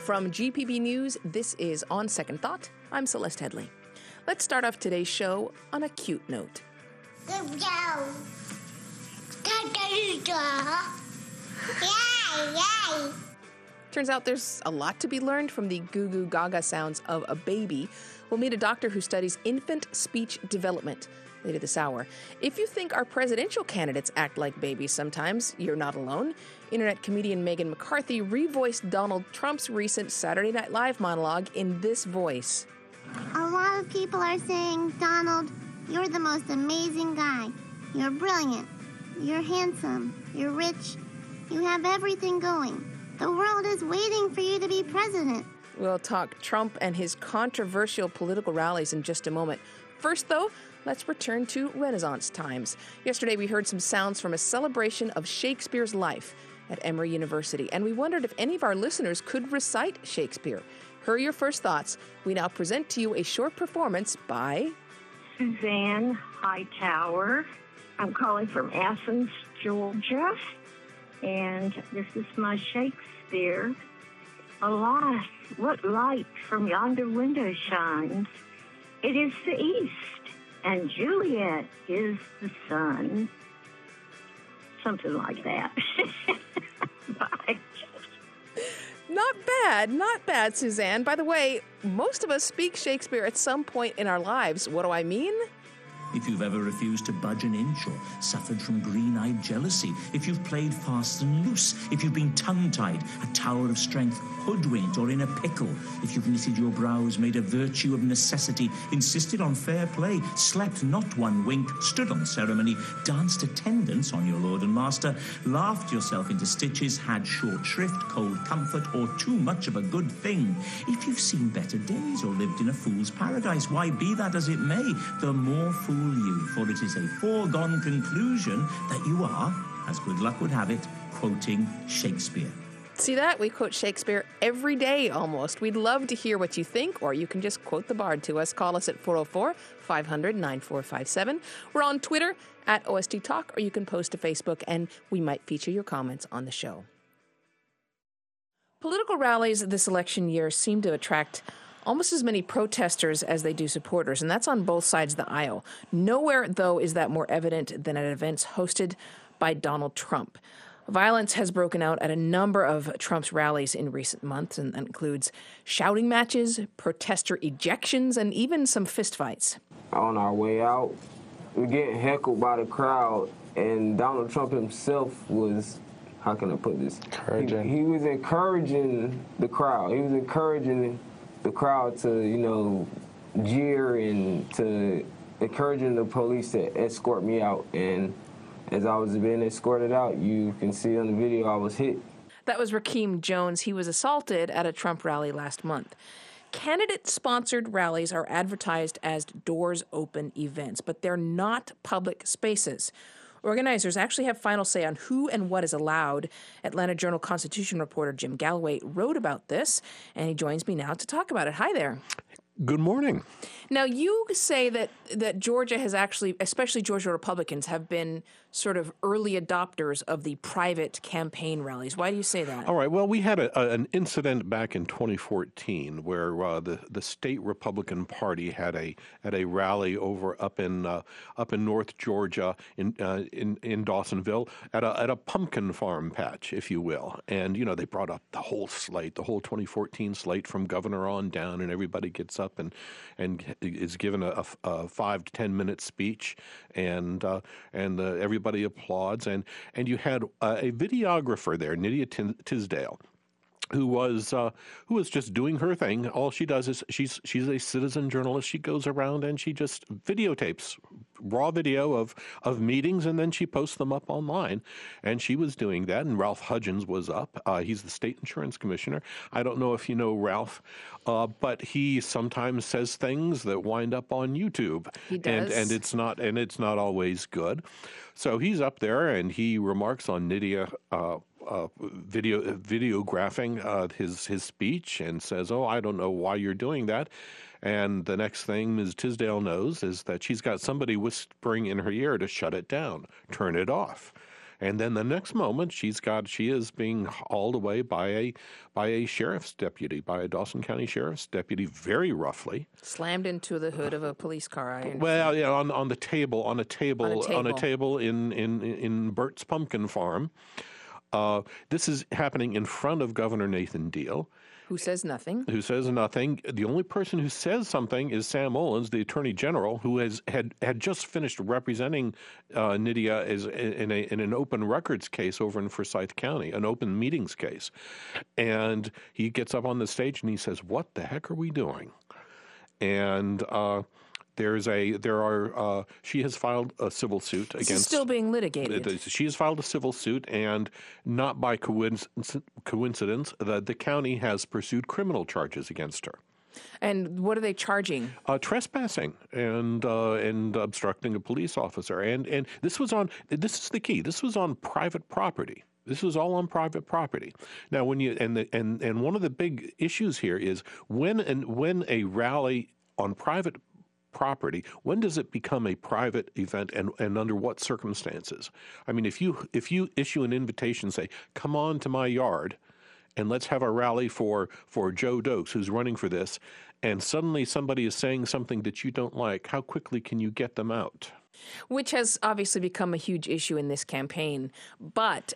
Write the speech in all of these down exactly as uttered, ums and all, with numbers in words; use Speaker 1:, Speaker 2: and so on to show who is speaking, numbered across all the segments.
Speaker 1: From G P B News, this is On Second Thought. I'm Celeste Headley. Let's start off today's show on a cute note. Turns out there's a lot to be learned from the goo goo gaga sounds of a baby. We'll meet a doctor who studies infant speech development later this hour. If you think our presidential candidates act like babies sometimes, you're not alone. Internet comedian Megan McCarthy revoiced Donald Trump's recent Saturday Night Live monologue in this voice.
Speaker 2: A lot of people are saying, Donald, you're the most amazing guy. You're brilliant. You're handsome. You're rich. You have everything going. The world is waiting for you to be president.
Speaker 1: We'll talk Trump and his controversial political rallies in just a moment. First, though, let's return to Renaissance times. Yesterday, we heard some sounds from a celebration of Shakespeare's life at Emory University, and we wondered if any of our listeners could recite Shakespeare. Here are your first thoughts. We now present to you a short performance by
Speaker 3: Suzanne Hightower. I'm calling from Athens, Georgia, and this is my Shakespeare. Alas, what light from yonder window shines? It is the east, and Juliet is the sun. Something like that. Bye.
Speaker 1: Not bad, not bad, Suzanne. By the way, most of us speak Shakespeare at some point in our lives. What do I mean?
Speaker 4: If you've ever refused to budge an inch or suffered from green-eyed jealousy, if you've played fast and loose, if you've been tongue-tied, a tower of strength, hoodwinked or in a pickle, if you've knitted your brows, made a virtue of necessity, insisted on fair play, slept not one wink, stood on ceremony, danced attendance on your lord and master, laughed yourself into stitches, had short shrift, cold comfort, or too much of a good thing, if you've seen better days or lived in a fool's paradise, why, be that as it may, the more fool you, for it is a foregone conclusion that you are, as good luck would have it, quoting Shakespeare.
Speaker 1: See that? We quote Shakespeare every day almost. We'd love to hear what you think, or you can just quote the bard to us. Call us at four oh four, five hundred, nine four five seven. We're on Twitter at O S T Talk, or you can post to Facebook, and we might feature your comments on the show. Political rallies this election year seem to attract almost as many protesters as they do supporters, and that's on both sides of the aisle. Nowhere, though, is that more evident than at events hosted by Donald Trump. Violence has broken out at a number of Trump's rallies in recent months, and that includes shouting matches, protester ejections, and even some fistfights.
Speaker 5: On our way out, we're getting heckled by the crowd, and Donald Trump himself was, how can I put this? Encouraging. He, he was encouraging the crowd. He was encouraging the crowd to, you know, jeer and to encouraging the police to escort me out. And as I was being escorted out, you can see on the video I was hit.
Speaker 1: That was Rakeem Jones. He was assaulted at a Trump rally last month. Candidate-sponsored rallies are advertised as doors open events, but they're not public spaces. Organizers actually have final say on who and what is allowed. Atlanta Journal-Constitution reporter Jim Galloway wrote about this, and he joins me now to talk about it. Hi there.
Speaker 6: Good morning.
Speaker 1: Now, you say that, that Georgia has actually, especially Georgia Republicans, have been sort of early adopters of the private campaign rallies. Why do you say that?
Speaker 6: All right. Well, we had a, a, an incident back in twenty fourteen where uh, the the state Republican Party had a had a rally over up in uh, up in North Georgia in uh, in in Dawsonville at a at a pumpkin farm patch, if you will. And you know they brought up the whole slate, the whole twenty fourteen slate from governor on down, and everybody gets up and and is given a, a, a five to ten minute speech, and uh, and uh, everybody applauds, and and you had uh, a videographer there, Nydia Tisdale, who was uh, who was just doing her thing. All she does is she's she's a citizen journalist. She goes around and she just videotapes raw video of of meetings, and then she posts them up online. And she was doing that. And Ralph Hudgens was up. Uh, he's the state insurance commissioner. I don't know if you know Ralph, uh, but he sometimes says things that wind up on YouTube.
Speaker 1: He does,
Speaker 6: and and it's not and it's not always good. So he's up there and he remarks on Nydia. Uh, Uh, video videographing uh, his his speech and says, "Oh, I don't know why you're doing that." And the next thing Miz Tisdale knows is that she's got somebody whispering in her ear to shut it down, turn it off. And then the next moment, she's got she is being hauled away by a by a sheriff's deputy, by a Dawson County sheriff's deputy, very roughly.
Speaker 1: Slammed into the hood of a police car. I
Speaker 6: well, yeah, on on the table, on a table,
Speaker 1: on a table,
Speaker 6: on a table in in in Bert's pumpkin farm. Uh, this is happening in front of Governor Nathan Deal.
Speaker 1: Who says nothing.
Speaker 6: Who says nothing. The only person who says something is Sam Olens, the Attorney General, who has had, had just finished representing uh, Nydia as in, a, in an open records case over in Forsyth County, an open meetings case. And he gets up on the stage and he says, "What the heck are we doing?" And uh, there's a there are uh, she has filed a civil suit
Speaker 1: this
Speaker 6: against.
Speaker 1: Is still being litigated.
Speaker 6: She has filed a civil suit, and not by coincidence, coincidence that the county has pursued criminal charges against her.
Speaker 1: And what are they charging?
Speaker 6: Uh, trespassing and uh, and obstructing a police officer. And and this was on. This is the key. This was on private property. This was all on private property. Now, when you and the, and and one of the big issues here is when and when a rally on private property, when does it become a private event, and, and under what circumstances? I mean, if you if you issue an invitation, say, "Come on to my yard and let's have a rally for for Joe Dokes, who's running for this," and suddenly somebody is saying something that you don't like, how quickly can you get them out?
Speaker 1: Which has obviously become a huge issue in this campaign. But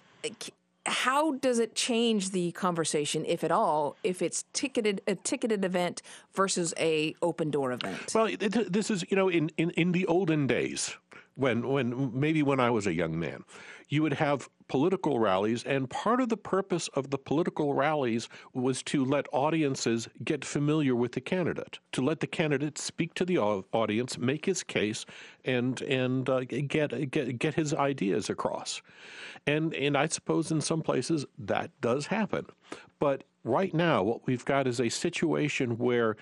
Speaker 1: how does it change the conversation, if at all, if it's ticketed a ticketed event versus a open door event?
Speaker 6: Well, it, this is, you know, in, in, in the olden days, when when maybe when I was a young man, you would have political rallies, and part of the purpose of the political rallies was to let audiences get familiar with the candidate, to let the candidate speak to the audience, make his case, and and uh, get get get his ideas across. And and I suppose in some places that does happen, but right now what we've got is a situation where.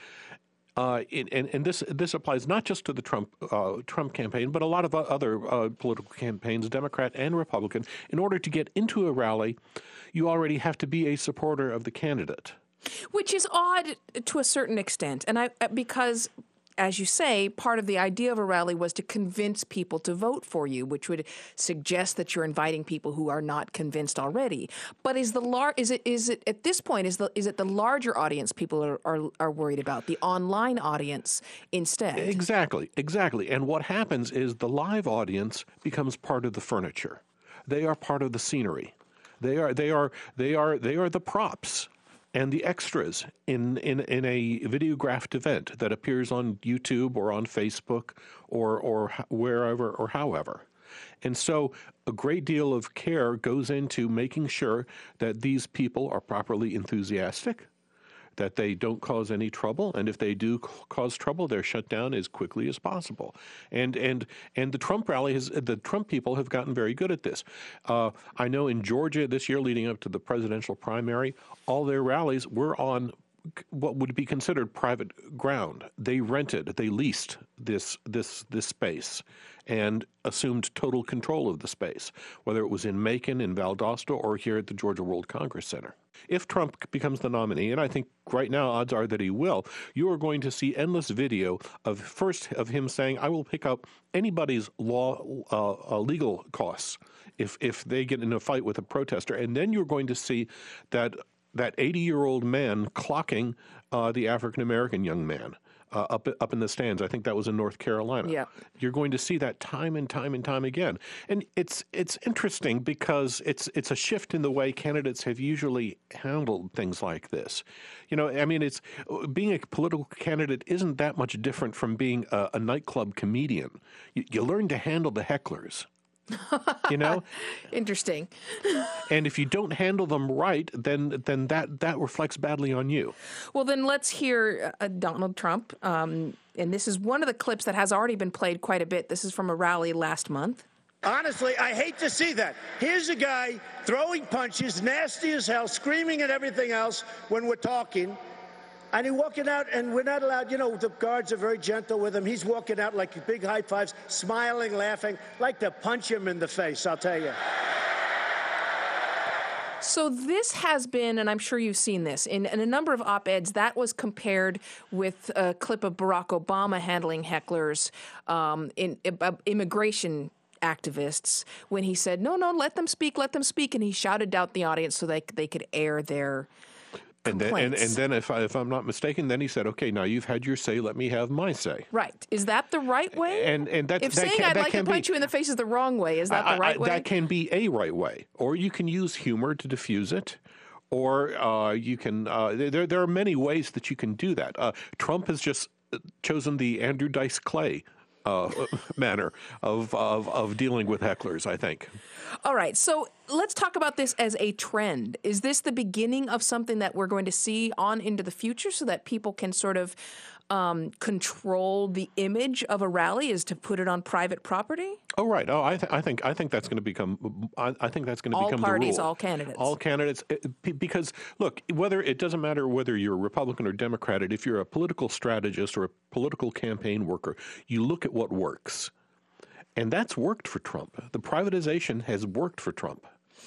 Speaker 6: Uh, it, and, and this this applies not just to the Trump uh, Trump campaign, but a lot of other uh, political campaigns, Democrat and Republican. In order to get into a rally, you already have to be a supporter of the candidate,
Speaker 1: which is odd to a certain extent, and I because. As you say, part of the idea of a rally was to convince people to vote for you, which would suggest that you're inviting people who are not convinced already. But is the lar- is it is it at this point is the is it the larger audience people are, are are worried about, the online audience instead?
Speaker 6: Exactly, exactly. And what happens is the live audience becomes part of the furniture. They are part of the scenery. They are they are they are they are the props and the extras in, in, in a videographed event that appears on YouTube or on Facebook or or wherever or however. And so a great deal of care goes into making sure that these people are properly enthusiastic, that they don't cause any trouble, and if they do cause trouble, they're shut down as quickly as possible. And and and the Trump rally has the Trump people have gotten very good at this. Uh, I know in Georgia this year, leading up to the presidential primary, all their rallies were on what would be considered private ground. They rented, they leased this this this space and assumed total control of the space, whether it was in Macon, in Valdosta, or here at the Georgia World Congress Center. If Trump becomes the nominee, and I think right now odds are that he will, you are going to see endless video of first of him saying, "I will pick up anybody's law uh, uh, legal costs if if they get in a fight with a protester," and then you're going to see that that eighty-year-old man clocking uh, the African-American young man uh, up up in the stands. I think that was in North Carolina.
Speaker 1: Yeah.
Speaker 6: You're going to see that time and time and time again. And it's it's interesting because it's it's a shift in the way candidates have usually handled things like this. You know, I mean, it's being a political candidate isn't that much different from being a, a nightclub comedian. You, you learn to handle the hecklers. You know,
Speaker 1: interesting.
Speaker 6: And if you don't handle them right, then then that that reflects badly on you.
Speaker 1: Well, then let's hear uh, Donald Trump. Um, and this is one of the clips that has already been played quite a bit. This is from a rally last month.
Speaker 7: Honestly, I hate to see that. Here's a guy throwing punches, nasty as hell, screaming at everything else when we're talking. And he's walking out, and we're not allowed, you know, the guards are very gentle with him. He's walking out like big high fives, smiling, laughing, like to punch him in the face, I'll tell you.
Speaker 1: So this has been, and I'm sure you've seen this, in, in a number of op-eds, that was compared with a clip of Barack Obama handling hecklers um, in uh, immigration activists when he said, no, no, let them speak, let them speak. And he shouted out the audience so they, they could air their
Speaker 6: And then, and, and then, if, I, if I'm not mistaken, then he said, okay, now you've had your say, let me have my say.
Speaker 1: Right. Is that the right way?
Speaker 6: And, and that,
Speaker 1: if
Speaker 6: that
Speaker 1: saying
Speaker 6: can,
Speaker 1: I'd
Speaker 6: that
Speaker 1: like
Speaker 6: can
Speaker 1: to punch
Speaker 6: be,
Speaker 1: you in the face is the wrong way, is that
Speaker 6: I,
Speaker 1: the right
Speaker 6: I,
Speaker 1: way?
Speaker 6: That can be a right way. Or you can use humor to diffuse it. Or uh, you can, uh, there, there are many ways that you can do that. Uh, Trump has just chosen the Andrew Dice Clay uh, manner of, of, of dealing with hecklers, I think.
Speaker 1: All right, so let's talk about this as a trend. Is this the beginning of something that we're going to see on into the future so that people can sort of um, control the image of a rally, is to put it on private property?
Speaker 6: Oh, right. Oh, I, th- I think I think that's going to become. I, I think that's going to
Speaker 1: all
Speaker 6: become
Speaker 1: parties,
Speaker 6: the rule.
Speaker 1: all candidates,
Speaker 6: all candidates. Because look, whether it doesn't matter whether you're Republican or Democrat, if you're a political strategist or a political campaign worker, you look at what works, and that's worked for Trump. The privatization has worked for Trump.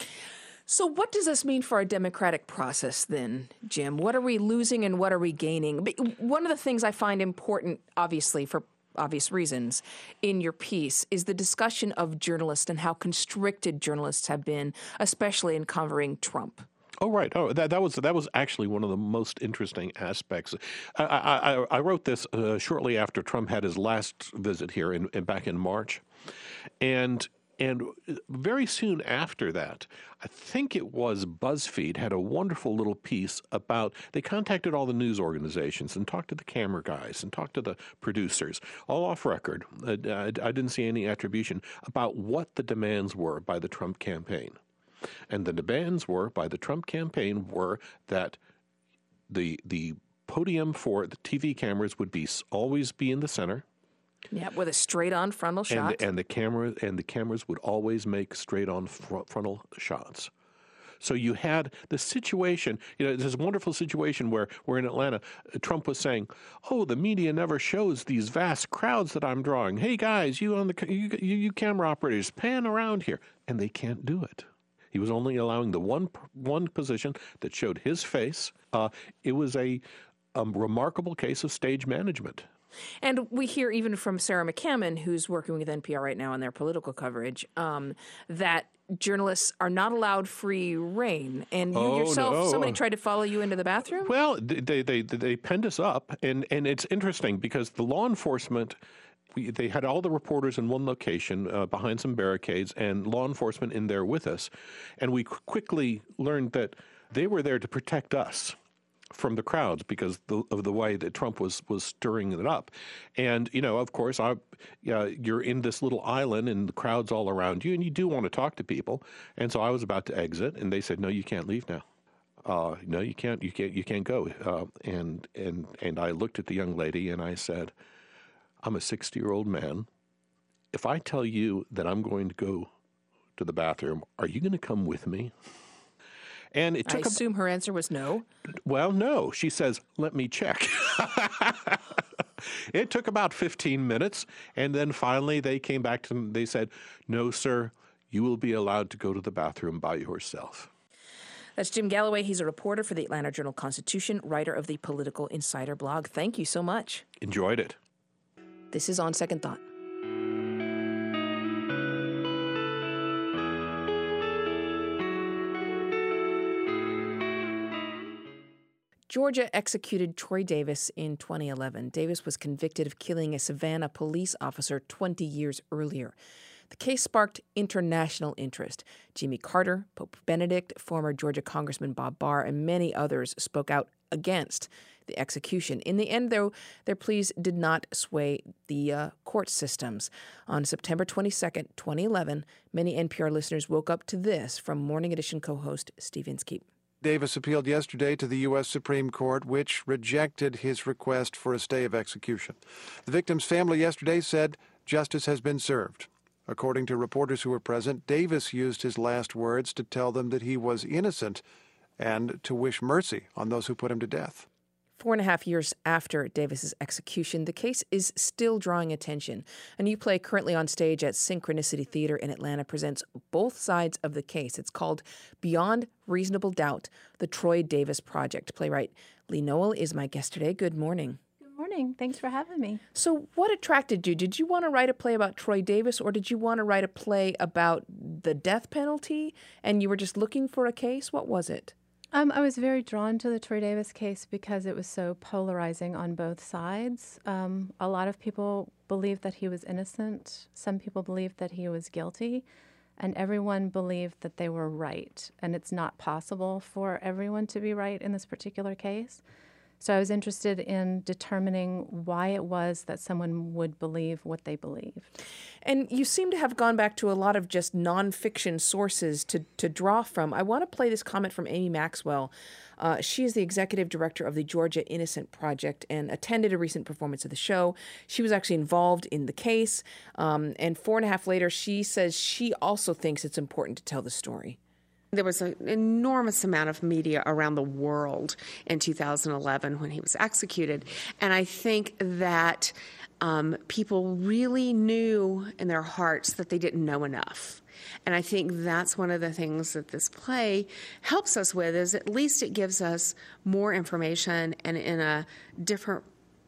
Speaker 1: So what does this mean for our democratic process then, Jim? What are we losing and what are we gaining? One of the things I find important, obviously, for obvious reasons, in your piece is the discussion of journalists and how constricted journalists have been, especially in covering Trump.
Speaker 6: Oh, right. Oh, that, that was that was actually one of the most interesting aspects. I, I, I wrote this uh, shortly after Trump had his last visit here in, in back in March, and and very soon after that, I think it was BuzzFeed had a wonderful little piece about, they contacted all the news organizations and talked to the camera guys and talked to the producers, all off record. I, I, I didn't see any attribution about what the demands were by the Trump campaign. And the demands were by the Trump campaign were that the the podium for the T V cameras would be always be in the center.
Speaker 1: Yeah, with a straight-on frontal shot.
Speaker 6: And, and the camera and the cameras would always make straight-on fr- frontal shots. So you had the situation, you know, this wonderful situation where, where in Atlanta, Trump was saying, "Oh, the media never shows these vast crowds that I'm drawing. Hey guys, you on the you, you, you camera operators, pan around here," and they can't do it. He was only allowing the one one position that showed his face. Uh, it was a, a remarkable case of stage management.
Speaker 1: And we hear even from Sarah McCammon, who's working with N P R right now on their political coverage, um, that journalists are not allowed free reign. And you
Speaker 6: oh,
Speaker 1: yourself,
Speaker 6: no.
Speaker 1: somebody tried to follow you into the bathroom?
Speaker 6: Well, they they they penned us up, and, and it's interesting because the law enforcement, we, they had all the reporters in one location uh, behind some barricades and law enforcement in there with us. And we qu- quickly learned that they were there to protect us from the crowds because the, of the way that Trump was was stirring it up. And, you know, of course, I, uh, you're in this little island and the crowd's all around you and you do want to talk to people. And so I was about to exit and they said, "No, you can't leave now. Uh, no, you can't, you can't, you can't go." Uh, and, and, and I looked at the young lady and I said, "I'm a sixty-year-old man. If I tell you that I'm going to go to the bathroom, are you going to come with me?" And it took
Speaker 1: I assume a, her answer was no.
Speaker 6: Well, no. She says, "Let me check." It took about fifteen minutes, and then finally they came back to them. They said, "No, sir, you will be allowed to go to the bathroom by yourself."
Speaker 1: That's Jim Galloway. He's a reporter for the Atlanta Journal-Constitution, writer of the Political Insider blog. Thank you so much.
Speaker 6: Enjoyed it.
Speaker 1: This is On Second Thought. Georgia executed Troy Davis in twenty eleven. Davis was convicted of killing a Savannah police officer twenty years earlier. The case sparked international interest. Jimmy Carter, Pope Benedict, former Georgia Congressman Bob Barr, and many others spoke out against the execution. In the end, though, their pleas did not sway the uh, court systems. On September twenty-second, twenty eleven, many N P R listeners woke up to this from Morning Edition co-host Steve Inskeep.
Speaker 8: Davis appealed yesterday to the U S Supreme Court, which rejected his request for a stay of execution. The victim's family yesterday said justice has been served. According to reporters who were present, Davis used his last words to tell them that he was innocent and to wish mercy on those who put him to death.
Speaker 1: Four and a half years after Davis's execution, the case is still drawing attention. A new play currently on stage at Synchronicity Theater in Atlanta presents both sides of the case. It's called Beyond Reasonable Doubt, The Troy Davis Project. Playwright Lee Noel is my guest today. Good morning.
Speaker 9: Good morning. morning. Thanks for having me.
Speaker 1: So what attracted you? Did you want to write a play about Troy Davis, or did you want to write a play about the death penalty and you were just looking for a case? What was it?
Speaker 9: Um, I was very drawn to the Troy Davis case because it was so polarizing on both sides. Um, a lot of people believed that he was innocent. Some people believed that he was guilty. And everyone believed that they were right. And it's not possible for everyone to be right in this particular case. So I was interested in determining why it was that someone would believe what they believed.
Speaker 1: And you seem to have gone back to a lot of just nonfiction sources to, to draw from. I want to play this comment from Amy Maxwell. Uh, she is the executive director of the Georgia Innocent Project and attended a recent performance of the show. She was actually involved in the case. Um, and four and a half later, she says she also thinks it's important to tell the story.
Speaker 10: There was an enormous amount of media around the world in two thousand eleven when he was executed. And I think that um, people really knew in their hearts that they didn't know enough. And I think that's one of the things that this play helps us with, is at least it gives us more information and in a different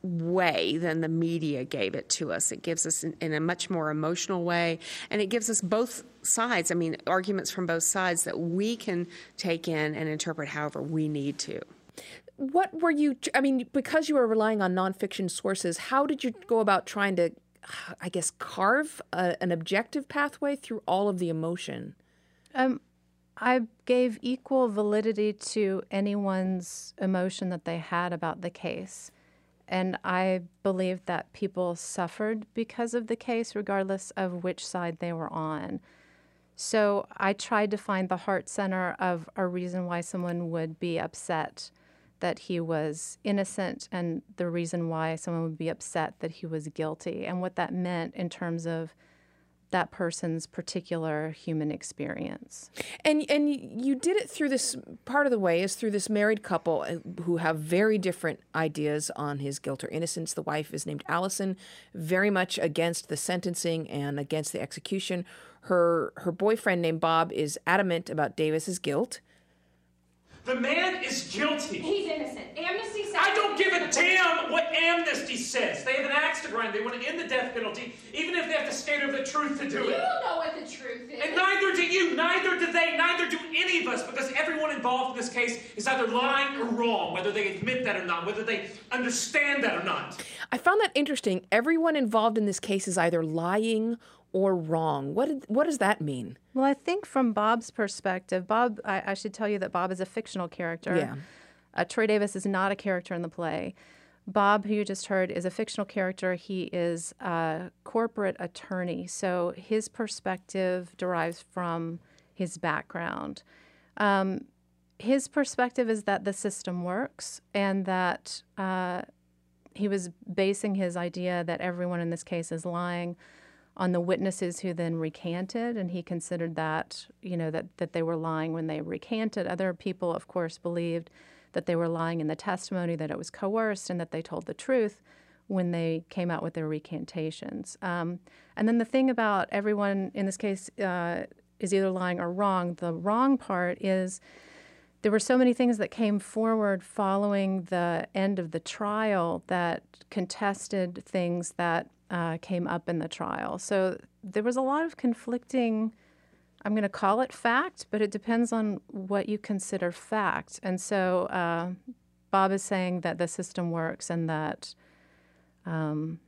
Speaker 10: way than the media gave it to us. It gives us in, in a much more emotional way, and it gives us both sides, I mean, arguments from both sides that we can take in and interpret however we need to.
Speaker 1: What were you, I mean, because you were relying on nonfiction sources, how did you go about trying to, I guess, carve a, an objective pathway through all of the emotion?
Speaker 9: Um, I gave equal validity to anyone's emotion that they had about the case. And I believe that people suffered because of the case, regardless of which side they were on. So I tried to find the heart center of a reason why someone would be upset that he was innocent, and the reason why someone would be upset that he was guilty, and what that meant in terms of that person's particular human experience.
Speaker 1: And and you did it through this, part of the way is through this married couple who have very different ideas on his guilt or innocence. The wife is named Allison, very much against the sentencing and against the execution. Her her boyfriend named Bob is adamant about Davis's guilt.
Speaker 11: The man is guilty.
Speaker 12: He's innocent. Amnesty says...
Speaker 11: I don't give a damn what Amnesty says. They have an axe to grind. They want to end the death penalty, even if they have to skate over the truth to do
Speaker 12: you
Speaker 11: it.
Speaker 12: You don't know what the truth is.
Speaker 11: And neither do you. Neither do they. Neither do any of us, because everyone involved in this case is either lying or wrong, whether they admit that or not, whether they understand that or not.
Speaker 1: I found that interesting. Everyone involved in this case is either lying or wrong. What did, what does that mean?
Speaker 9: Well, I think from Bob's perspective, Bob, I, I should tell you that Bob is a fictional character.
Speaker 1: Yeah.
Speaker 9: Uh, Troy Davis is not a character in the play. Bob, who you just heard, is a fictional character. He is a corporate attorney, so his perspective derives from his background. Um, his perspective is that the system works, and that uh, he was basing his idea that everyone in this case is lying on the witnesses who then recanted, and he considered that, you know, that, that they were lying when they recanted. Other people, of course, believed that they were lying in the testimony, that it was coerced, and that they told the truth when they came out with their recantations. Um, and then the thing about everyone in this case uh, is either lying or wrong. The wrong part is there were so many things that came forward following the end of the trial that contested things that Uh, came up in the trial. So there was a lot of conflicting, I'm going to call it fact, but it depends on what you consider fact. And so uh, Bob is saying that the system works and that um,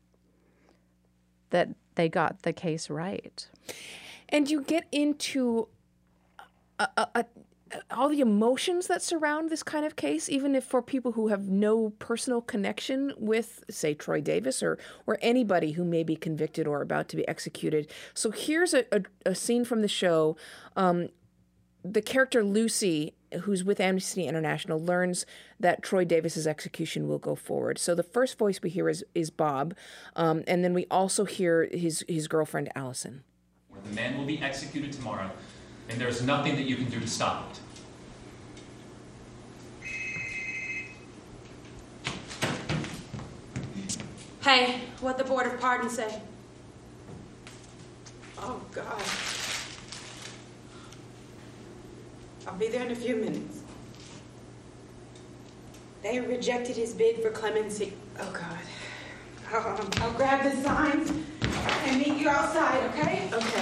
Speaker 9: that they got the case right.
Speaker 1: And you get into a, a, a all the emotions that surround this kind of case, even if for people who have no personal connection with, say, Troy Davis or or anybody who may be convicted or about to be executed. So here's a, a, a scene from the show. Um, the character Lucy, who's with Amnesty International, learns that Troy Davis's execution will go forward. So the first voice we hear is is Bob, um, and then we also hear his his girlfriend Allison.
Speaker 13: The man will be executed tomorrow, and there's nothing that you can do to stop it.
Speaker 12: Hey, what the Board of Pardons say?
Speaker 14: Oh, God. I'll be there in a few minutes. They rejected his bid for clemency. Oh, God. Um, I'll grab the signs and meet you outside, okay?
Speaker 10: Okay.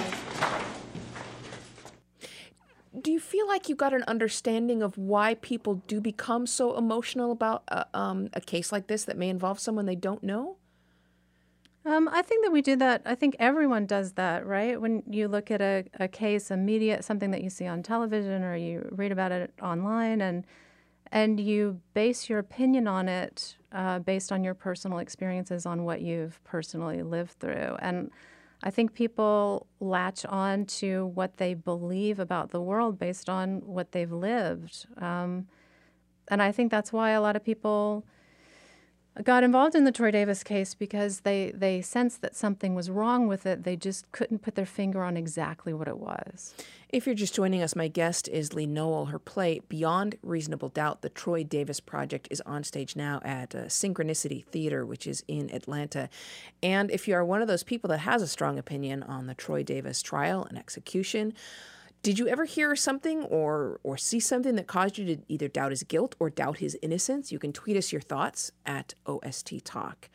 Speaker 1: Do you feel like you got an understanding of why people do become so emotional about a, um, a case like this that may involve someone they don't know?
Speaker 9: Um, I think that we do that. I think everyone does that, right? When you look at a, a case, a media, something that you see on television or you read about it online, and and you base your opinion on it uh, based on your personal experiences, on what you've personally lived through. And I think people latch on to what they believe about the world based on what they've lived. Um, and I think that's why a lot of people got involved in the Troy Davis case, because they, they sensed that something was wrong with it. They just couldn't put their finger on exactly what it was.
Speaker 1: If you're just joining us, my guest is Lee Noel. Her play, Beyond Reasonable Doubt, The Troy Davis Project, is on stage now at uh, Synchronicity Theater, which is in Atlanta. And if you are one of those people that has a strong opinion on the Troy Davis trial and execution, did you ever hear something or or see something that caused you to either doubt his guilt or doubt his innocence? You can tweet us your thoughts at O S T Talk.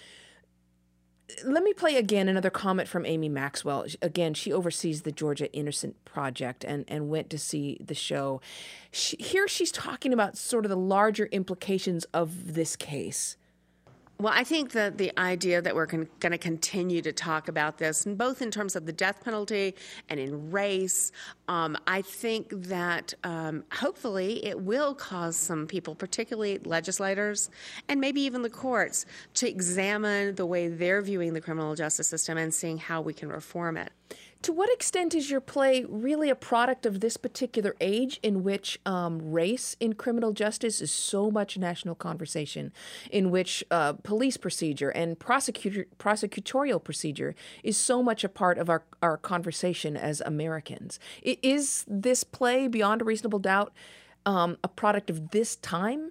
Speaker 1: Let me play again another comment from Amy Maxwell. Again, she oversees the Georgia Innocent Project and, and went to see the show. She, here she's talking about sort of the larger implications of this case.
Speaker 10: Well, I think that the idea that we're going to continue to talk about this, and both in terms of the death penalty and in race, um, I think that um, hopefully it will cause some people, particularly legislators and maybe even the courts, to examine the way they're viewing the criminal justice system and seeing how we can reform it.
Speaker 1: To what extent is your play really a product of this particular age in which um, race in criminal justice is so much national conversation, in which uh, police procedure and prosecutor, prosecutorial procedure is so much a part of our, our conversation as Americans? Is this play, Beyond a Reasonable Doubt, um, a product of this time?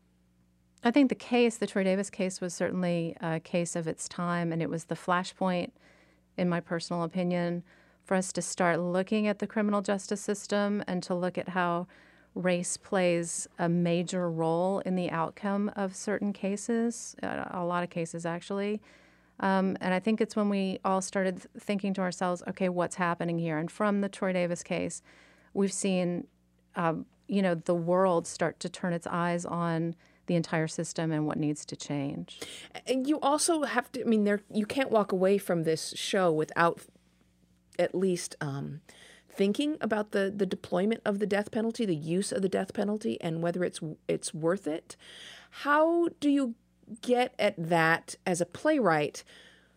Speaker 9: I think the case, the Troy Davis case, was certainly a case of its time, and it was the flashpoint, in my personal opinion, for us to start looking at the criminal justice system and to look at how race plays a major role in the outcome of certain cases, a lot of cases actually. Um, and I think it's when we all started thinking to ourselves, okay, what's happening here? And from the Troy Davis case, we've seen, um, you know, the world start to turn its eyes on the entire system and what needs to change.
Speaker 1: And you also have to, I mean, there you can't walk away from this show without at least um, thinking about the, the deployment of the death penalty, the use of the death penalty, and whether it's it's worth it. How do you get at that as a playwright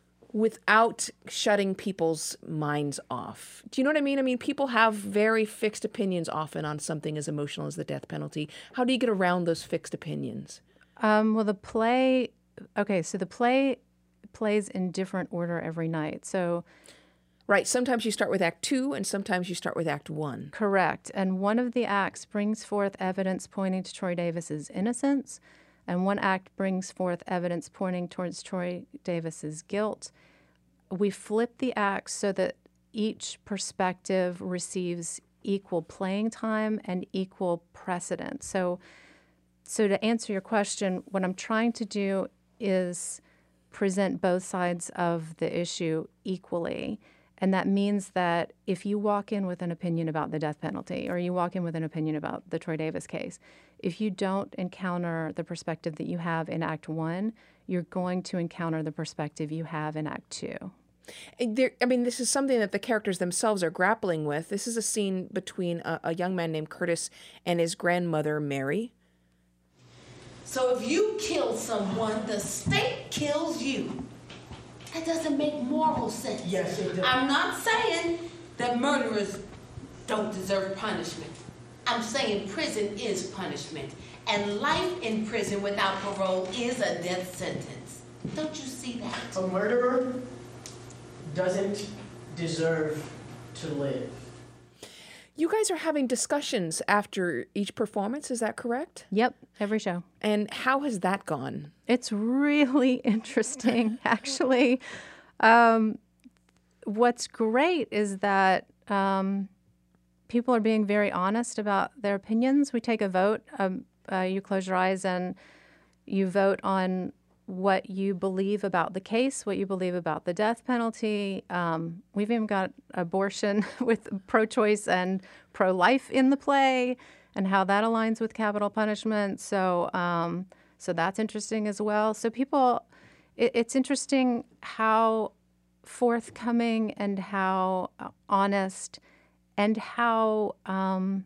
Speaker 1: without shutting people's minds off? Do you know what I mean? I mean, people have very fixed opinions often on something as emotional as the death penalty. How do you get around those fixed opinions?
Speaker 9: Um, well, the play, okay, so the play plays in different order every night. So,
Speaker 1: right, sometimes you start with Act Two and sometimes you start with Act One.
Speaker 9: Correct. And one of the acts brings forth evidence pointing to Troy Davis's innocence, and one act brings forth evidence pointing towards Troy Davis's guilt. We flip the acts so that each perspective receives equal playing time and equal precedent. So, so to answer your question, what I'm trying to do is present both sides of the issue equally. And that means that if you walk in with an opinion about the death penalty, or you walk in with an opinion about the Troy Davis case, if you don't encounter the perspective that you have in Act One, you're going to encounter the perspective you have in Act Two.
Speaker 1: There, I mean, this is something that the characters themselves are grappling with. This is a scene between a, a young man named Curtis and his grandmother, Mary.
Speaker 15: So if you kill someone, the state kills you. That doesn't make moral sense.
Speaker 14: Yes, it does.
Speaker 15: I'm not saying that murderers don't deserve punishment. I'm saying prison is punishment. And life in prison without parole is a death sentence. Don't you see that?
Speaker 14: A murderer doesn't deserve to live.
Speaker 1: You guys are having discussions after each performance, is that correct?
Speaker 9: Yep, every show.
Speaker 1: And how has that gone?
Speaker 9: It's really interesting, actually. Um, what's great is that um, people are being very honest about their opinions. We take a vote. Um, uh, you close your eyes and you vote on what you believe about the case, what you believe about the death penalty. Um, we've even got abortion with pro-choice and pro-life in the play, and how that aligns with capital punishment. So, um, so that's interesting as well. So people, it, it's interesting how forthcoming and how honest and how, um,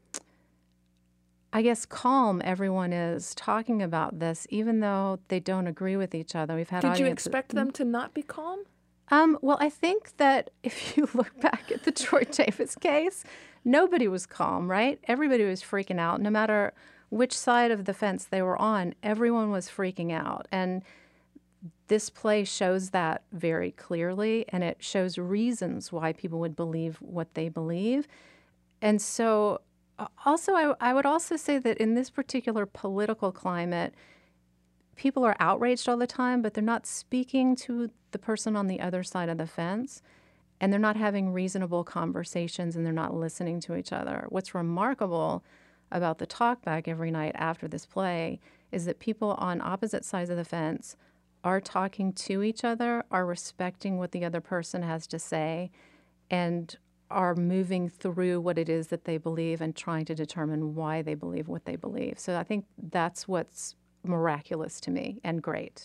Speaker 9: I guess, calm everyone is talking about this, even though they don't agree with each other. We've had
Speaker 1: Did you
Speaker 9: audiences-
Speaker 1: expect them to not be calm?
Speaker 9: Um, well, I think that if you look back at the Troy Davis case, nobody was calm, right? Everybody was freaking out. No matter which side of the fence they were on, everyone was freaking out. And this play shows that very clearly, and it shows reasons why people would believe what they believe. And so also, I, I would also say that in this particular political climate, people are outraged all the time, but they're not speaking to the person on the other side of the fence, and they're not having reasonable conversations, and they're not listening to each other. What's remarkable about the talkback every night after this play is that people on opposite sides of the fence are talking to each other, are respecting what the other person has to say, and are moving through what it is that they believe and trying to determine why they believe what they believe. So I think that's what's miraculous to me and great.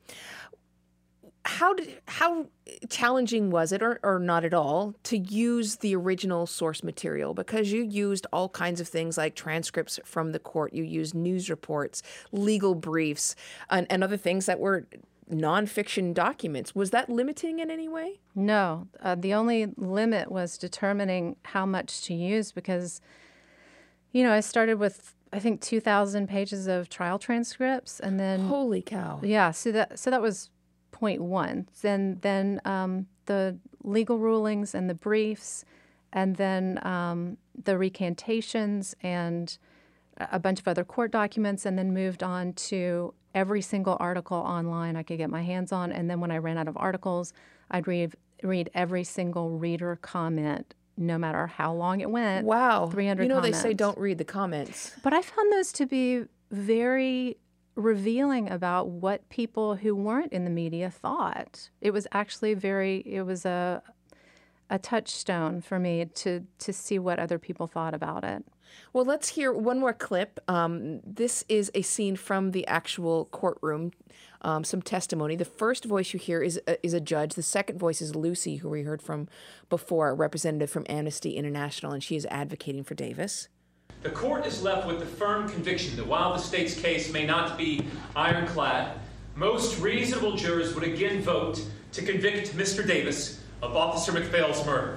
Speaker 1: How did how challenging was it, or, or not at all, to use the original source material? Because you used all kinds of things like transcripts from the court, you used news reports, legal briefs, and, and other things that were nonfiction documents. Was that limiting in any way?
Speaker 9: No. Uh, the only limit was determining how much to use because, you know, I started with, I think, two thousand pages of trial transcripts, and then...
Speaker 1: Holy cow.
Speaker 9: Yeah, so that so that was point one. Then, then um, the legal rulings and the briefs, and then um, the recantations and a bunch of other court documents, and then moved on to every single article online I could get my hands on. And then when I ran out of articles, I'd read read every single reader comment, no matter how long it went.
Speaker 1: Wow.
Speaker 9: three hundred
Speaker 1: You know,
Speaker 9: comments.
Speaker 1: they say don't read the comments.
Speaker 9: But I found those to be very revealing about what people who weren't in the media thought. It was actually very, it was a a touchstone for me to to see what other people thought about it.
Speaker 1: Well, let's hear one more clip. Um, this is a scene from the actual courtroom, um, some testimony. The first voice you hear is a, is a judge. The second voice is Lucy, who we heard from before, a representative from Amnesty International, and she is advocating for Davis.
Speaker 13: The court is left with the firm conviction that while the state's case may not be ironclad, most reasonable jurors would again vote to convict Mister Davis of Officer McPhail's murder.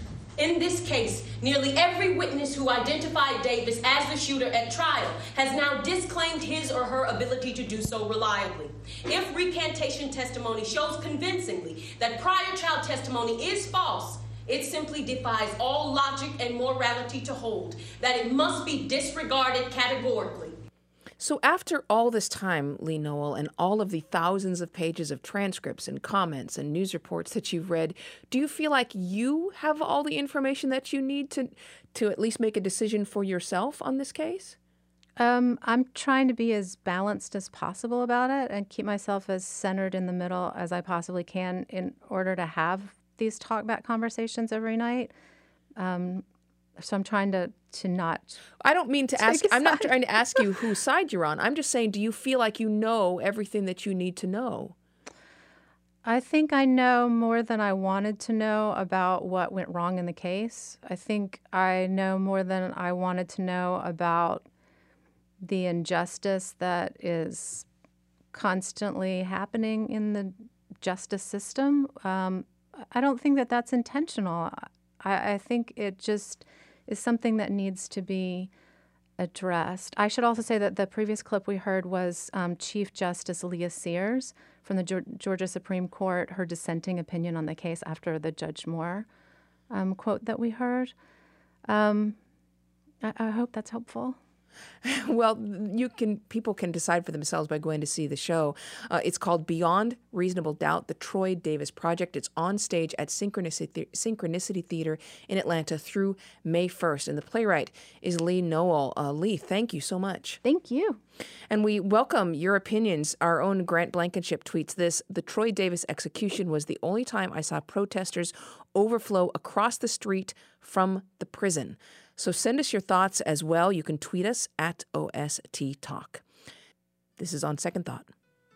Speaker 12: In this case, nearly every witness who identified Davis as the shooter at trial has now disclaimed his or her ability to do so reliably. If recantation testimony shows convincingly that prior trial testimony is false, it simply defies all logic and morality to hold that it must be disregarded categorically.
Speaker 1: So after all this time, Lee Noel, and all of the thousands of pages of transcripts and comments and news reports that you've read, do you feel like you have all the information that you need to to at least make a decision for yourself on this case?
Speaker 9: Um, I'm trying to be as balanced as possible about it and keep myself as centered in the middle as I possibly can in order to have these talkback conversations every night. Um, so I'm trying to to not.
Speaker 1: I don't mean to ask. I'm not trying to ask you whose side you're on. I'm just saying, do you feel like you know everything that you need to know?
Speaker 9: I think I know more than I wanted to know about what went wrong in the case. I think I know more than I wanted to know about the injustice that is constantly happening in the justice system. Um, I don't think that that's intentional. I, I think it just is something that needs to be addressed. I should also say that the previous clip we heard was um, Chief Justice Leah Sears from the Ge- Georgia Supreme Court, her dissenting opinion on the case after the Judge Moore um, quote that we heard. Um, I, I hope that's helpful.
Speaker 1: Well, you can. People can decide for themselves by going to see the show. Uh, it's called Beyond Reasonable Doubt: The Troy Davis Project. It's on stage at Synchronicity, Synchronicity Theater in Atlanta through May first. And the playwright is Lee Noel. Uh, Lee, thank you so much.
Speaker 16: Thank you.
Speaker 1: And we welcome your opinions. Our own Grant Blankenship tweets this: the Troy Davis execution was the only time I saw protesters overflow across the street from the prison. So send us your thoughts as well. You can tweet us at O S T Talk. This is On Second Thought.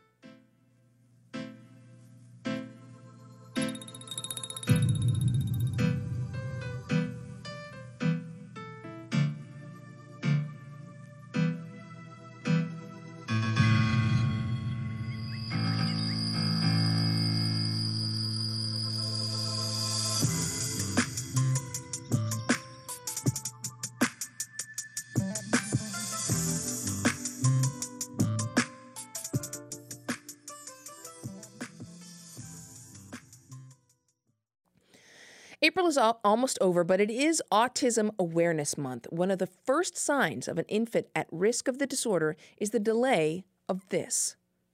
Speaker 1: April is al- almost over, but it is Autism Awareness Month. One of the first signs of an infant at risk of the disorder is the delay of this.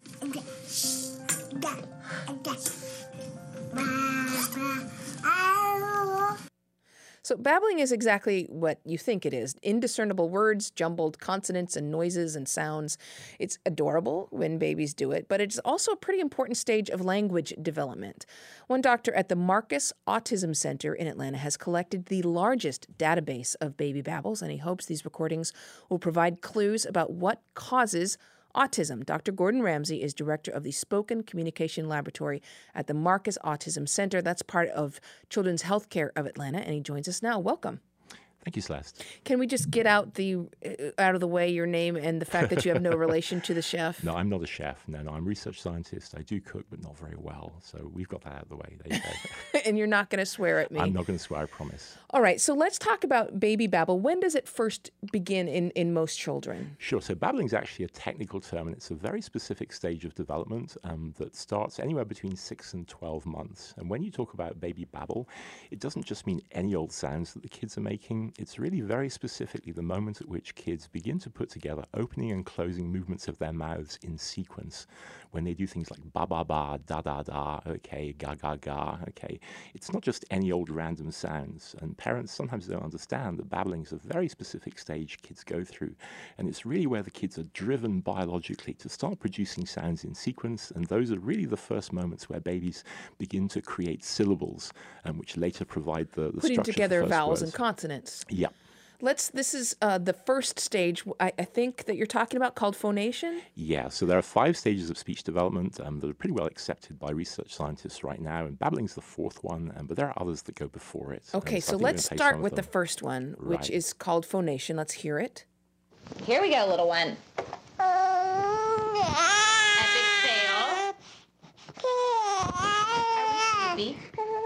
Speaker 1: So babbling is exactly what you think it is. Indiscernible words, jumbled consonants and noises and sounds. It's adorable when babies do it, but it's also a pretty important stage of language development. One doctor at the Marcus Autism Center in Atlanta has collected the largest database of baby babbles, and he hopes these recordings will provide clues about what causes autism. Doctor Gordon Ramsey is director of the Spoken Communication Laboratory at the Marcus Autism Center. That's part of Children's Healthcare of Atlanta, and he joins us now. Welcome.
Speaker 17: Thank you, Celeste.
Speaker 1: Can we just get out the uh, out of the way your name and the fact that you have no relation to the chef?
Speaker 17: No, I'm not a chef. No, no, I'm a research scientist. I do cook, but not very well. So we've got that out of the way. There you go.
Speaker 1: And you're not going to swear at me.
Speaker 17: I'm not going to swear, I promise.
Speaker 1: All right, so let's talk about baby babble. When does it first begin in, in most children?
Speaker 17: Sure. So babbling is actually a technical term, and it's a very specific stage of development um, that starts anywhere between six and twelve months. And when you talk about baby babble, it doesn't just mean any old sounds that the kids are making. It's really very specifically the moment at which kids begin to put together opening and closing movements of their mouths in sequence. When they do things like ba ba ba, da da da, okay, ga ga ga, okay. It's not just any old random sounds. And parents sometimes don't understand that babbling is a very specific stage kids go through. And it's really where the kids are driven biologically to start producing sounds in sequence. And those are really the first moments where babies begin to create syllables, um, which later provide the, the
Speaker 1: Putting
Speaker 17: structure
Speaker 1: together
Speaker 17: for
Speaker 1: vowels
Speaker 17: words.
Speaker 1: and consonants.
Speaker 17: Yeah.
Speaker 1: Let's. This is uh, the first stage, I, I think, that you're talking about, called phonation?
Speaker 17: Yeah, so there are five stages of speech development um, that are pretty well accepted by research scientists right now, and babbling's the fourth one, um, but there are others that go before it.
Speaker 1: Okay,
Speaker 17: um,
Speaker 1: so,
Speaker 17: so
Speaker 1: let's start with the first one, which
Speaker 17: Right.
Speaker 1: is called phonation. Let's hear it.
Speaker 18: Here we go, little one. Epic fail. Are we sleepy?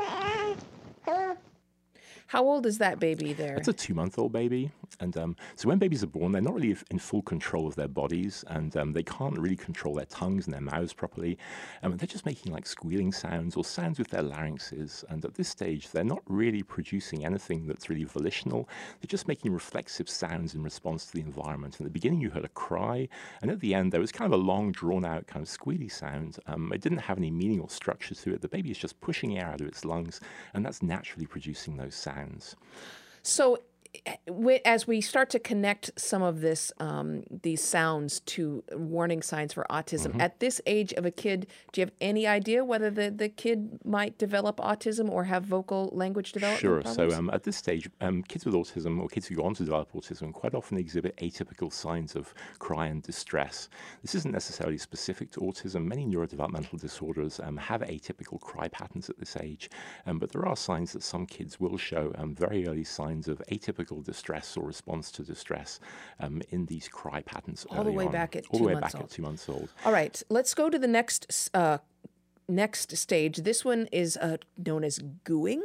Speaker 1: How old is that baby there?
Speaker 17: It's a two-month-old baby. And um, so when babies are born, they're not really in full control of their bodies, and um, they can't really control their tongues and their mouths properly. Um, they're just making like squealing sounds or sounds with their larynxes. And at this stage, they're not really producing anything that's really volitional. They're just making reflexive sounds in response to the environment. In the beginning, you heard a cry, and at the end, there was kind of a long, drawn-out kind of squealy sound. Um, it didn't have any meaning or structure to it. The baby is just pushing air out of its lungs, and that's naturally producing those sounds.
Speaker 1: So as we start to connect some of this, um, these sounds to warning signs for autism,
Speaker 17: Mm-hmm.
Speaker 1: at this age of a kid, do you have any idea whether the, the kid might develop autism or have vocal language development
Speaker 17: Sure.
Speaker 1: problems?
Speaker 17: So um, at this stage, um, kids with autism or kids who go on to develop autism quite often exhibit atypical signs of cry and distress. This isn't necessarily specific to autism. Many neurodevelopmental disorders um, have atypical cry patterns at this age, um, but there are signs that some kids will show um, very early signs of atypical distress or response to distress um, in these cry patterns.
Speaker 1: All the
Speaker 17: early
Speaker 1: way
Speaker 17: on.
Speaker 1: back at
Speaker 17: all
Speaker 1: two
Speaker 17: the way
Speaker 1: months
Speaker 17: back
Speaker 1: old.
Speaker 17: at two months old.
Speaker 1: All right, let's go to the next uh, next stage. This one is uh, known as gooing.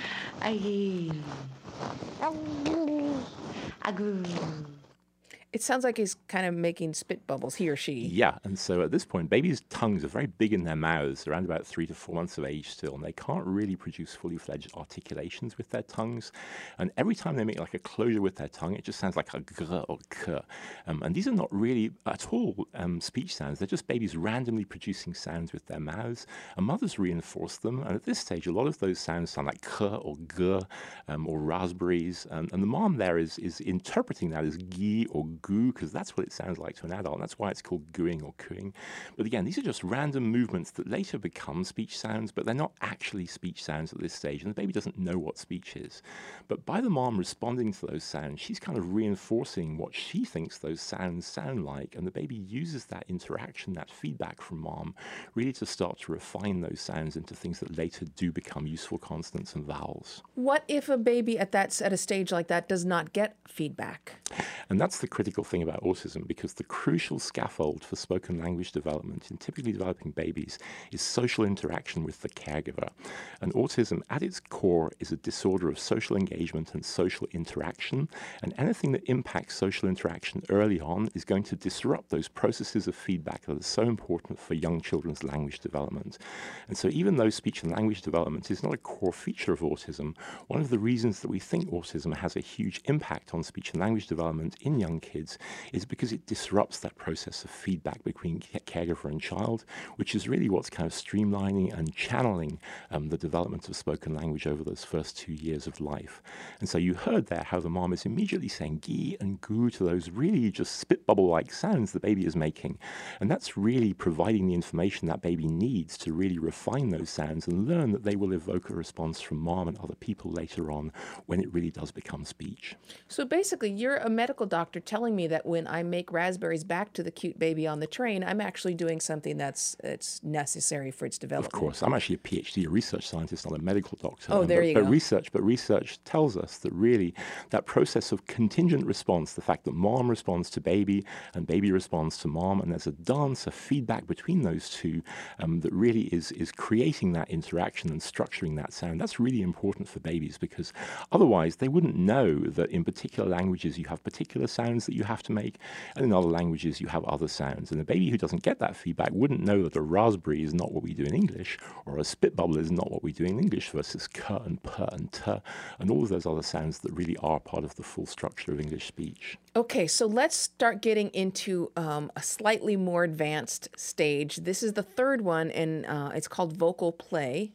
Speaker 1: It sounds like he's kind of making spit bubbles, he or she.
Speaker 17: Yeah, and so at this point, babies' tongues are very big in their mouths, around about three to four months of age still, and they can't really produce fully fledged articulations with their tongues. And every time they make like a closure with their tongue, it just sounds like a gr or k. Um, and these are not really at all um, speech sounds. They're just babies randomly producing sounds with their mouths. And mothers reinforce them. And at this stage, a lot of those sounds sound like k or g um, or raspberries. And, and the mom there is, is interpreting that as gi or goo, because that's what it sounds like to an adult. And that's why it's called gooing or cooing. But again, these are just random movements that later become speech sounds, but they're not actually speech sounds at this stage. And the baby doesn't know what speech is. But by the mom responding to those sounds, she's kind of reinforcing what she thinks those sounds sound like. And the baby uses that interaction, that feedback from mom, really to start to refine those sounds into things that later do become useful consonants and vowels.
Speaker 1: What if a baby at that at a stage like that does not get feedback?
Speaker 17: And that's the critical thing about autism, because the crucial scaffold for spoken language development in typically developing babies is social interaction with the caregiver. And autism, at its core, is a disorder of social engagement and social interaction. And anything that impacts social interaction early on is going to disrupt those processes of feedback that are so important for young children's language development. And so even though speech and language development is not a core feature of autism, one of the reasons that we think autism has a huge impact on speech and language development in young kids is because it disrupts that process of feedback between caregiver and child, which is really what's kind of streamlining and channeling um, the development of spoken language over those first two years of life. And so you heard there how the mom is immediately saying gi and goo to those really just spit bubble-like sounds the baby is making. And that's really providing the information that baby needs to really refine those sounds and learn that they will evoke a response from mom and other people later on when it really does become speech.
Speaker 1: So basically, you're a medical doctor telling me that when I make raspberries back to the cute baby on the train, I'm actually doing something that's it's necessary for its development.
Speaker 17: Of course. I'm actually a PhD, a research scientist, not a medical doctor.
Speaker 1: Oh, there
Speaker 17: but,
Speaker 1: you
Speaker 17: but
Speaker 1: go.
Speaker 17: Research, but research tells us that really that process of contingent response, the fact that mom responds to baby and baby responds to mom, and there's a dance, a feedback between those two um, that really is, is creating that interaction and structuring that sound. That's really important for babies, because otherwise they wouldn't know that in particular languages you have particular sounds that you have to make, and in other languages you have other sounds. And a baby who doesn't get that feedback wouldn't know that a raspberry is not what we do in English, or a spit bubble is not what we do in English versus k and p and t, and all of those other sounds that really are part of the full structure of English speech.
Speaker 1: Okay, so let's start getting into um, a slightly more advanced stage. This is the third one, and uh, it's called vocal play.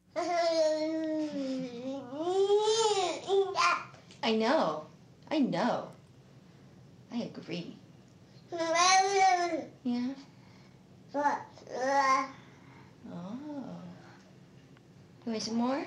Speaker 18: I know. I know. I agree. Yeah? Oh. You want some more?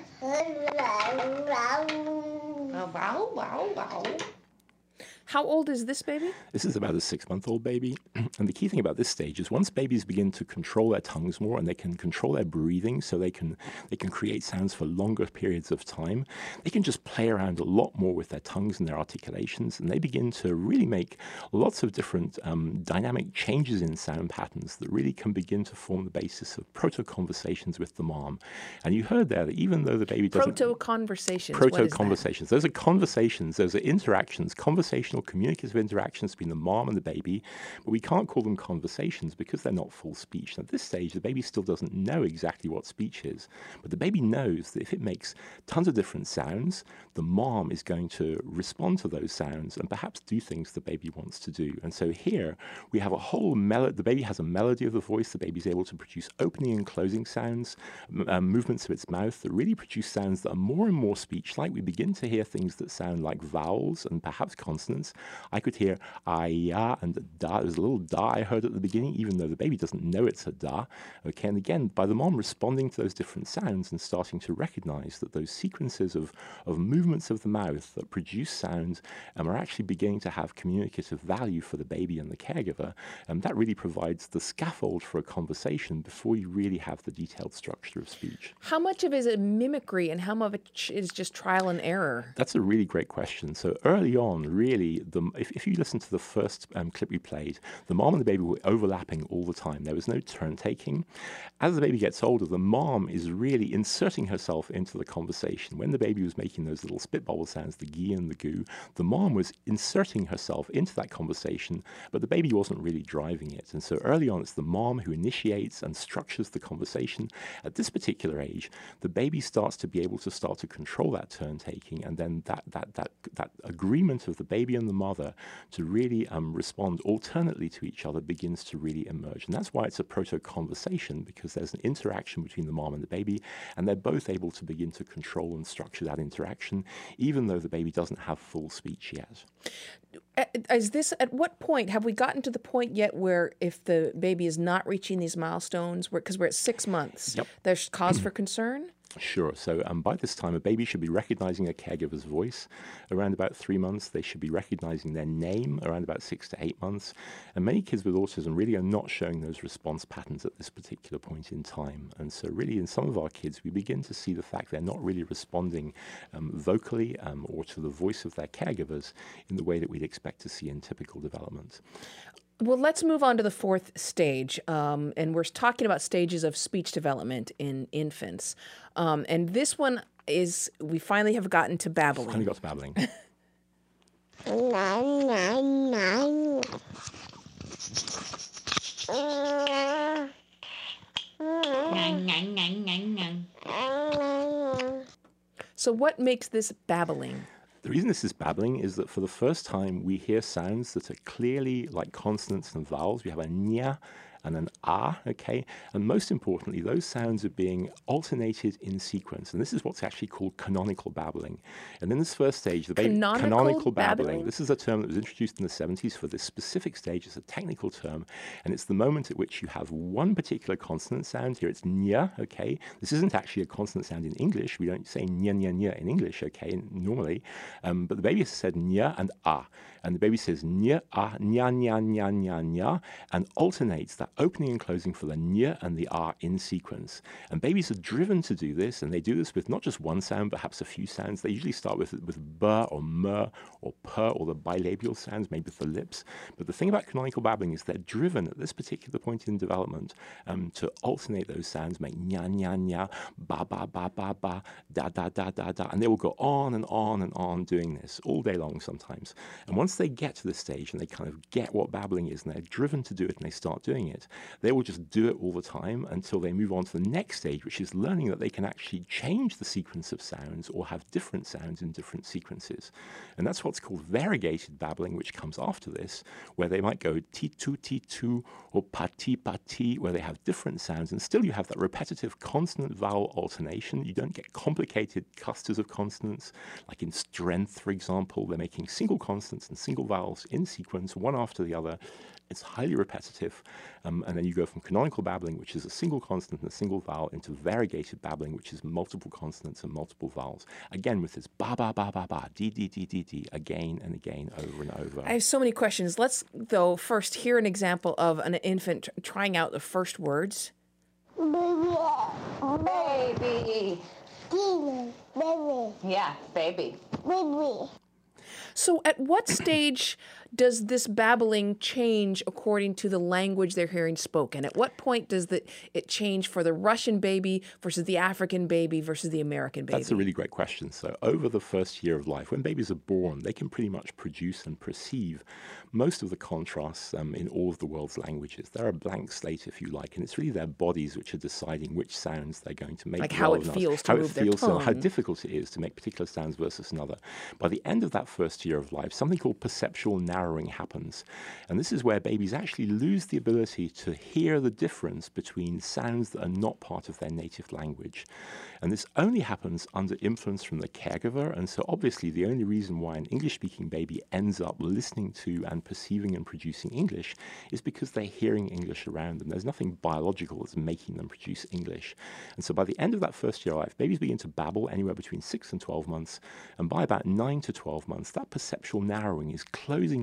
Speaker 18: Wow, wow, wow, wow.
Speaker 1: How old is this baby?
Speaker 17: This is about a six-month-old baby. And the key thing about this stage is once babies begin to control their tongues more and they can control their breathing, so they can they can create sounds for longer periods of time, they can just play around a lot more with their tongues and their articulations, and they begin to really make lots of different um, dynamic changes in sound patterns that really can begin to form the basis of proto-conversations with the mom. And you heard there that even though the baby doesn't...
Speaker 1: Proto-conversations.
Speaker 17: Proto-conversations. Those are conversations, those are interactions, conversational communicative interactions between the mom and the baby, but we can't call them conversations because they're not full speech. And at this stage, the baby still doesn't know exactly what speech is, but the baby knows that if it makes tons of different sounds, the mom is going to respond to those sounds and perhaps do things the baby wants to do. And so here we have a whole melody. The baby has a melody of the voice. The baby's able to produce opening and closing sounds, uh, movements of its mouth that really produce sounds that are more and more speech-like. We begin to hear things that sound like vowels and perhaps consonants. I could hear ah, ya, and da. There's a little da I heard at the beginning, even though the baby doesn't know it's a da. Okay, and again, by the mom responding to those different sounds and starting to recognize that those sequences of, of movements of the mouth that produce sounds um, are actually beginning to have communicative value for the baby and the caregiver, and that really provides the scaffold for a conversation before you really have the detailed structure of speech.
Speaker 1: How much of it is mimicry and how much of it is just trial and error?
Speaker 17: That's a really great question. So early on, really, the, if, if you listen to the first um, clip we played, the mom and the baby were overlapping all the time. There was no turn taking. As the baby gets older, the mom is really inserting herself into the conversation. When the baby was making those little spit bubble sounds, the gee and the goo, the mom was inserting herself into that conversation, but the baby wasn't really driving it. And so early on, it's the mom who initiates and structures the conversation. At this particular age, the baby starts to be able to start to control that turn taking, and then that that that that agreement of the baby and the mother to really um, respond alternately to each other begins to really emerge. And that's why it's a proto-conversation, because there's an interaction between the mom and the baby, and they're both able to begin to control and structure that interaction, even though the baby doesn't have full speech yet.
Speaker 1: Is this, at what point, have we gotten to the point yet where if the baby is not reaching these milestones, because we're, we're at six months,
Speaker 17: yep.
Speaker 1: there's cause for concern?
Speaker 17: Sure. So um, by this time, a baby should be recognizing a caregiver's voice around about three months. They should be recognizing their name around about six to eight months. And many kids with autism really are not showing those response patterns at this particular point in time. And so really in some of our kids, we begin to see the fact they're not really responding um, vocally um, or to the voice of their caregivers in the way that we'd expect to see in typical development.
Speaker 1: Well, let's move on to the fourth stage, um, and we're talking about stages of speech development in infants. Um, and this one is, we finally have gotten to babbling.
Speaker 17: Finally got to babbling.
Speaker 1: So what makes this babbling?
Speaker 17: The reason this is babbling is that for the first time we hear sounds that are clearly like consonants and vowels. We have a nya and an ah, okay? And most importantly, those sounds are being alternated in sequence. And this is what's actually called canonical babbling. And in this first stage, the baby,
Speaker 1: canonical,
Speaker 17: canonical babbling,
Speaker 1: babbling,
Speaker 17: this is a term that was introduced in the seventies for this specific stage. It's a technical term. And it's the moment at which you have one particular consonant sound. Here it's nya, okay? This isn't actually a consonant sound in English. We don't say nya, nya, nya in English, okay, normally. Um, but the baby has said nya and ah. And the baby says nya, ah, nya, nya, nya, nya, nya, and alternates that opening and closing for the nya and the ah in sequence. And babies are driven to do this, and they do this with not just one sound, perhaps a few sounds. They usually start with with b or m or p or the bilabial sounds, maybe with the lips. But the thing about canonical babbling is they're driven at this particular point in development um, to alternate those sounds, make nya, nya, nya, ba, ba, ba, ba, ba, da, da, da, da, da, and they will go on and on and on doing this all day long sometimes. And once they get to this stage and they kind of get what babbling is and they're driven to do it and they start doing it, they will just do it all the time until they move on to the next stage, which is learning that they can actually change the sequence of sounds or have different sounds in different sequences. And that's what's called variegated babbling, which comes after this, where they might go ti-tu, ti-tu, or pa-ti, pa-ti, where they have different sounds, and still you have that repetitive consonant-vowel alternation. You don't get complicated clusters of consonants, like in strength, for example. They're making single consonants and single vowels in sequence, one after the other. It's highly repetitive. Um, and then you go from canonical babbling, which is a single consonant and a single vowel, into variegated babbling, which is multiple consonants and multiple vowels. Again, with this ba, ba, ba, ba, ba, dee, dee, dee, dee, dee, again and again, over and over.
Speaker 1: I have so many questions. Let's, though, first hear an example of an infant trying out the first words.
Speaker 2: Baby.
Speaker 18: Baby.
Speaker 2: Baby.
Speaker 18: Yeah, baby.
Speaker 2: Baby.
Speaker 1: So at what stage does this babbling change according to the language they're hearing spoken? At what point does the, it change for the Russian baby versus the African baby versus the American baby?
Speaker 17: That's a really great question. So over the first year of life, when babies are born, they can pretty much produce and perceive most of the contrasts um, in all of the world's languages. They're a blank slate, if you like, and it's really their bodies which are deciding which sounds they're going to make.
Speaker 1: Like how it feels to
Speaker 17: how
Speaker 1: move
Speaker 17: it
Speaker 1: their
Speaker 17: feels
Speaker 1: tongue.
Speaker 17: and how difficult it is to make particular sounds versus another. By the end of that first year of life, something called perceptual narrowing happens. And this is where babies actually lose the ability to hear the difference between sounds that are not part of their native language. And this only happens under influence from the caregiver. And so obviously the only reason why an English-speaking baby ends up listening to and perceiving and producing English is because they're hearing English around them. There's nothing biological that's making them produce English. And so by the end of that first year of life, babies begin to babble anywhere between six and twelve months. And by about nine to twelve months, that perceptual narrowing is closing that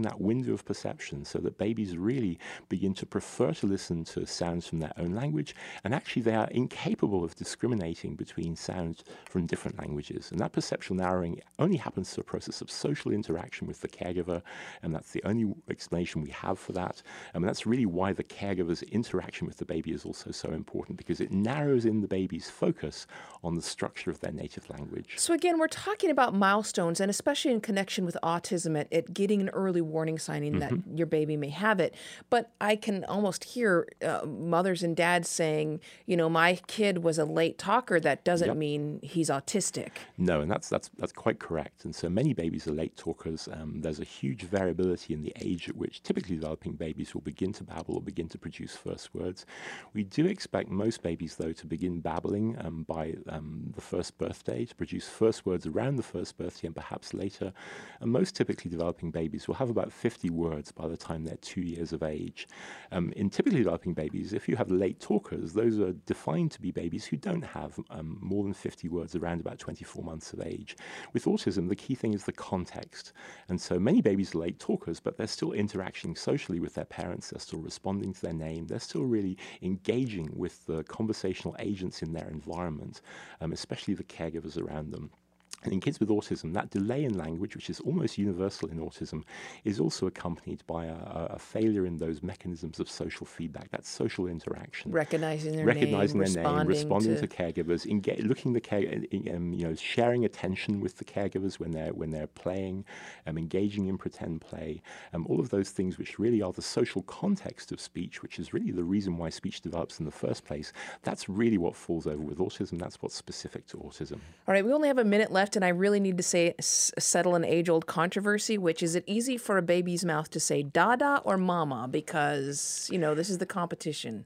Speaker 17: that window of perception so that babies really begin to prefer to listen to sounds from their own language, and actually they are incapable of discriminating between sounds from different languages. And that perceptual narrowing only happens through a process of social interaction with the caregiver, and that's the only explanation we have for that. And that's really why the caregiver's interaction with the baby is also so important, because it narrows in the baby's focus on the structure of their native language.
Speaker 1: So again, we're talking about milestones, and especially in connection with autism, at, at getting an early warning sign that mm-hmm. your baby may have it. But I can almost hear uh, mothers and dads saying, you know, my kid was a late talker. That doesn't yep. mean he's autistic.
Speaker 17: No, and that's that's that's quite correct. And so many babies are late talkers. Um, there's a huge variability in the age at which typically developing babies will begin to babble or begin to produce first words. We do expect most babies, though, to begin babbling um, by um, the first birthday, to produce first words around the first birthday and perhaps later. And most typically developing babies will have about fifty words by the time they're two years of age. Um, in typically developing babies, if you have late talkers, those are defined to be babies who don't have um, more than fifty words around about twenty-four months of age. With autism, the key thing is the context. And so many babies are late talkers, but they're still interacting socially with their parents. They're still responding to their name. They're still really engaging with the conversational agents in their environment, um, especially the caregivers around them. And in kids with autism, that delay in language, which is almost universal in autism, is also accompanied by a, a failure in those mechanisms of social feedback, that social interaction.
Speaker 1: Recognizing their
Speaker 17: Recognizing
Speaker 1: name,
Speaker 17: their name, responding
Speaker 1: to,
Speaker 17: to caregivers, enga- looking the care, um, you know, sharing attention with the caregivers when they're when they're playing, um, engaging in pretend play, um, all of those things which really are the social context of speech, which is really the reason why speech develops in the first place. That's really what falls over with autism. That's what's specific to autism.
Speaker 1: All right, we only have a minute left. And I really need to say s- settle an age-old controversy, which is it easy for a baby's mouth to say dada or mama? Because, you know, this is the competition.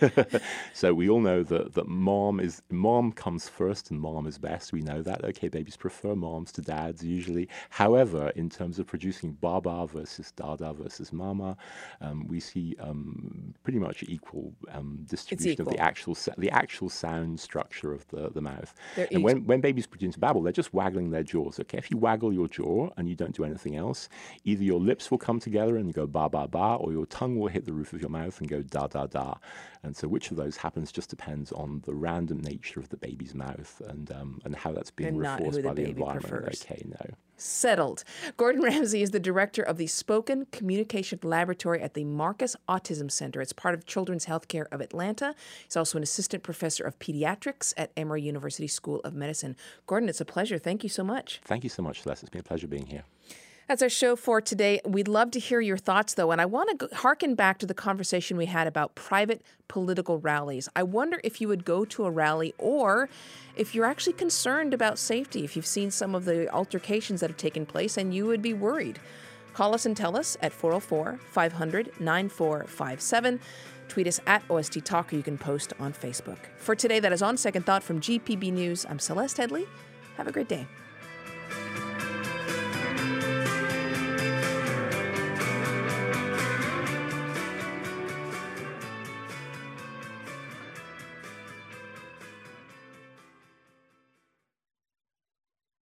Speaker 17: So we all know that, that mom is mom comes first and mom is best. We know that. Okay, babies prefer moms to dads usually. However, in terms of producing baba versus dada versus mama, um, we see um, pretty much equal um, distribution
Speaker 1: equal.
Speaker 17: of the actual the actual sound structure of the, the mouth.
Speaker 1: They're
Speaker 17: and
Speaker 1: each-
Speaker 17: when, when babies produce babble, they're just waggling their jaws. Okay, if you waggle your jaw and you don't do anything else, either your lips will come together and go ba ba ba, or your tongue will hit the roof of your mouth and go da da da. And so which of those happens just depends on the random nature of the baby's mouth and um, and how that's being
Speaker 1: And not
Speaker 17: reinforced
Speaker 1: who the
Speaker 17: by the
Speaker 1: baby
Speaker 17: environment.
Speaker 1: prefers.
Speaker 17: Okay, no.
Speaker 1: Settled. Gordon Ramsay is the director of the Spoken Communication Laboratory at the Marcus Autism Center. It's part of Children's Healthcare of Atlanta. He's also an assistant professor of pediatrics at Emory University School of Medicine. Gordon, it's a pleasure. Thank you so much.
Speaker 17: Thank you so much, Celeste. It's been a pleasure being here.
Speaker 1: That's our show for today. We'd love to hear your thoughts, though, and I want to harken back to the conversation we had about private political rallies. I wonder if you would go to a rally or if you're actually concerned about safety, if you've seen some of the altercations that have taken place and you would be worried. Call us and tell us at four oh four, five hundred, nine four five seven. Tweet us at O S T Talk, or you can post on Facebook. For today, that is On Second Thought from G P B News. I'm Celeste Headley. Have a great day.